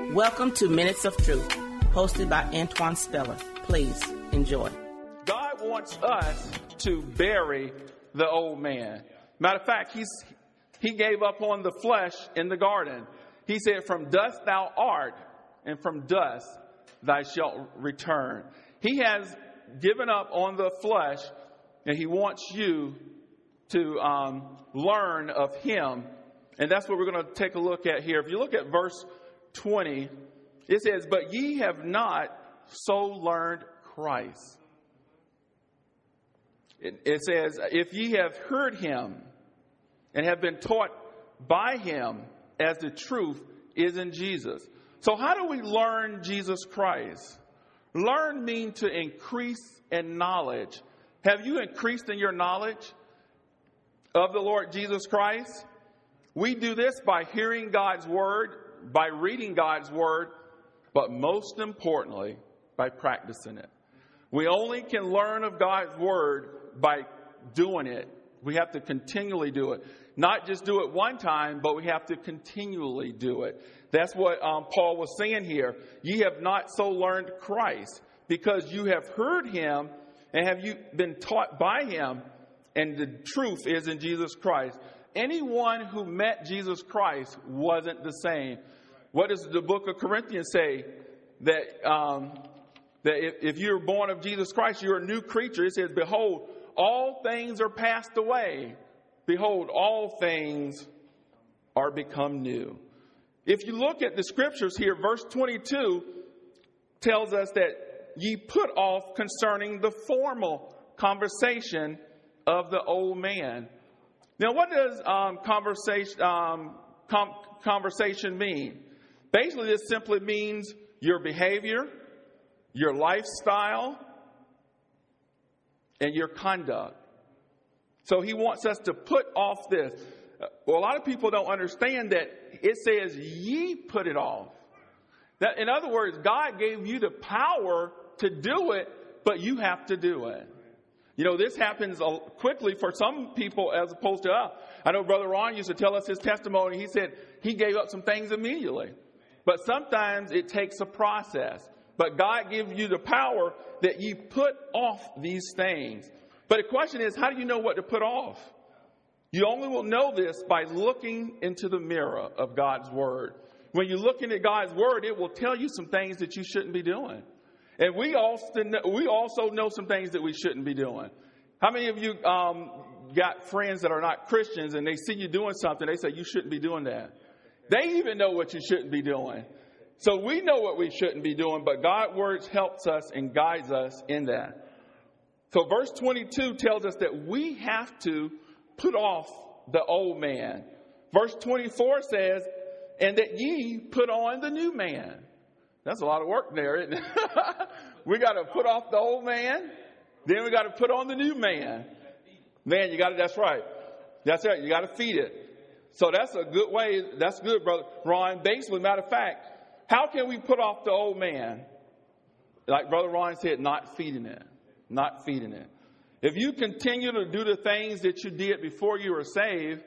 Welcome to Minutes of Truth, hosted by Antoine Speller. Please enjoy. God wants us to bury the old man. Matter of fact, he gave up on the flesh in the garden. He said, "From dust thou art, and from dust thou shalt return." He has given up on the flesh, and he wants you to learn of him. And that's what we're going to take a look at here. If you look at verse 20, it says, "But ye have not so learned Christ." It says, "If ye have heard him and have been taught by him, as the truth is in Jesus." So how do we learn Jesus Christ? Learn means to increase in knowledge. Have you increased in your knowledge of the Lord Jesus Christ? We do this by hearing God's word, by reading God's word, but most importantly, by practicing it. We only can learn of God's word by doing it. We have to continually do it. Not just do it one time, but we have to continually do it. That's what Paul was saying here. Ye have not so learned Christ, because you have heard him and have you been taught by him, and the truth is in Jesus Christ. Anyone who met Jesus Christ wasn't the same. What does the book of Corinthians say? That if you're born of Jesus Christ, you're a new creature. It says, "Behold, all things are passed away. Behold, all things are become new." If you look at the scriptures here, verse 22 tells us that ye put off concerning the formal conversation of the old man. Now, what does conversation mean? Basically, this simply means your behavior, your lifestyle, and your conduct. So he wants us to put off this. Well, a lot of people don't understand that it says ye put it off. That, in other words, God gave you the power to do it, but you have to do it. You know, this happens quickly for some people as opposed to us. I know Brother Ron used to tell us his testimony. He said he gave up some things immediately. But sometimes it takes a process. But God gives you the power that you put off these things. But the question is, how do you know what to put off? You only will know this by looking into the mirror of God's word. When you look into God's word, it will tell you some things that you shouldn't be doing. And we also know some things that we shouldn't be doing. How many of you got friends that are not Christians and they see you doing something, they say you shouldn't be doing that? They even know what you shouldn't be doing. So we know what we shouldn't be doing, but God's word helps us and guides us in that. So verse 22 tells us that we have to put off the old man. Verse 24 says, "And that ye put on the new man." That's a lot of work there, isn't it? We got to put off the old man. Then we got to put on the new man. Man, that's right. That's right. You got to feed it. So that's a good way. That's good, Brother Ron. Basically, matter of fact, how can we put off the old man? Like Brother Ron said, not feeding it. Not feeding it. If you continue to do the things that you did before you were saved,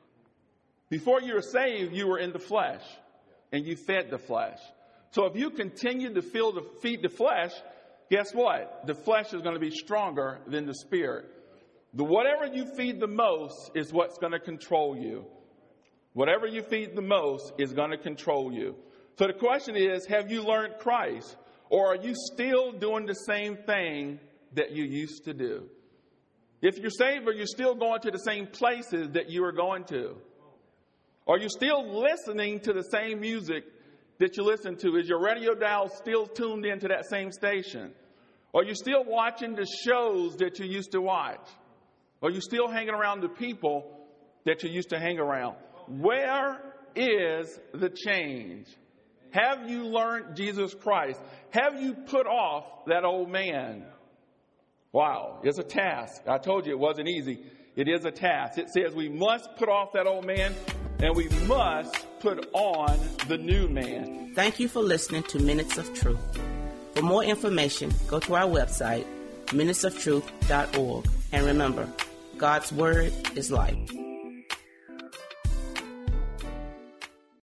you were in the flesh and you fed the flesh. So if you continue to feed the flesh, guess what? The flesh is going to be stronger than the spirit. Whatever you feed the most is what's going to control you. Whatever you feed the most is going to control you. So the question is, have you learned Christ? Or are you still doing the same thing that you used to do? If you're saved, are you still going to the same places that you were going to? Are you still listening to the same music that you listen to? Is your radio dial still tuned into that same station? Are you still watching the shows that you used to watch? Are you still hanging around the people that you used to hang around? Where is the change? Have you learned Jesus Christ? Have you put off that old man? Wow, it's a task. I told you it wasn't easy. It is a task. It says we must put off that old man and we must put on the new man. Thank you for listening to Minutes of Truth. For more information, go to our website, minutesoftruth.org. And remember, God's Word is life.